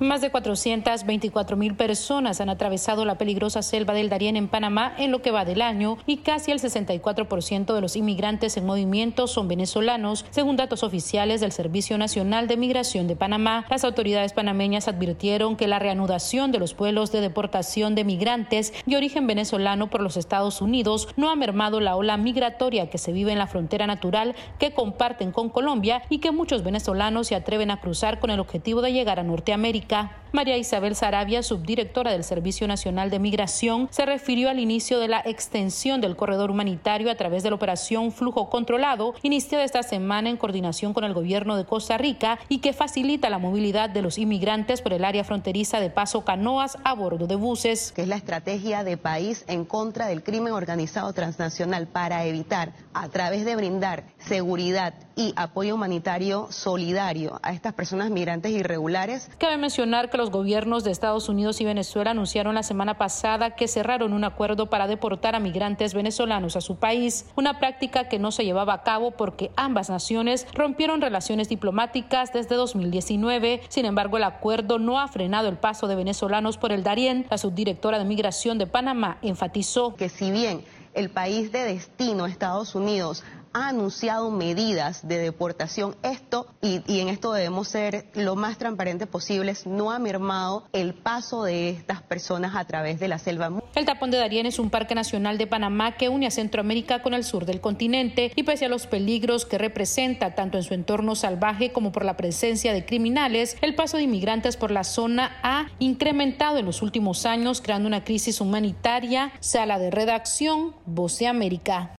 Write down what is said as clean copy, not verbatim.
Más de 424,000 personas han atravesado la peligrosa selva del Darién en Panamá en lo que va del año y casi el 64% de los inmigrantes en movimiento son venezolanos, según datos oficiales del Servicio Nacional de Migración de Panamá. Las autoridades panameñas advirtieron que la reanudación de los vuelos de deportación de migrantes de origen venezolano por los Estados Unidos no ha mermado la ola migratoria que se vive en la frontera natural que comparten con Colombia y que muchos venezolanos se atreven a cruzar con el objetivo de llegar a Norteamérica. María Isabel Saravia, subdirectora del Servicio Nacional de Migración, se refirió al inicio de la extensión del corredor humanitario a través de la operación Flujo Controlado, iniciada esta semana en coordinación con el gobierno de Costa Rica y que facilita la movilidad de los inmigrantes por el área fronteriza de Paso Canoas a bordo de buses. Que es la estrategia de país en contra del crimen organizado transnacional para evitar, a través de brindar seguridad y apoyo humanitario solidario a estas personas migrantes irregulares. Cabe mencionar que los gobiernos de Estados Unidos y Venezuela anunciaron la semana pasada que cerraron un acuerdo para deportar a migrantes venezolanos a su país, una práctica que no se llevaba a cabo porque ambas naciones rompieron relaciones diplomáticas desde 2019. Sin embargo, el acuerdo no ha frenado el paso de venezolanos por el Darién. La subdirectora de Migración de Panamá enfatizó que si bien el país de destino, Estados Unidos, ha anunciado medidas de deportación, y en esto debemos ser lo más transparentes posibles, no ha mermado el paso de estas personas a través de la selva. El Tapón de Darién es un parque nacional de Panamá que une a Centroamérica con el sur del continente y pese a los peligros que representa tanto en su entorno salvaje como por la presencia de criminales, el paso de inmigrantes por la zona ha incrementado en los últimos años, creando una crisis humanitaria. Sala de redacción, Voz de América.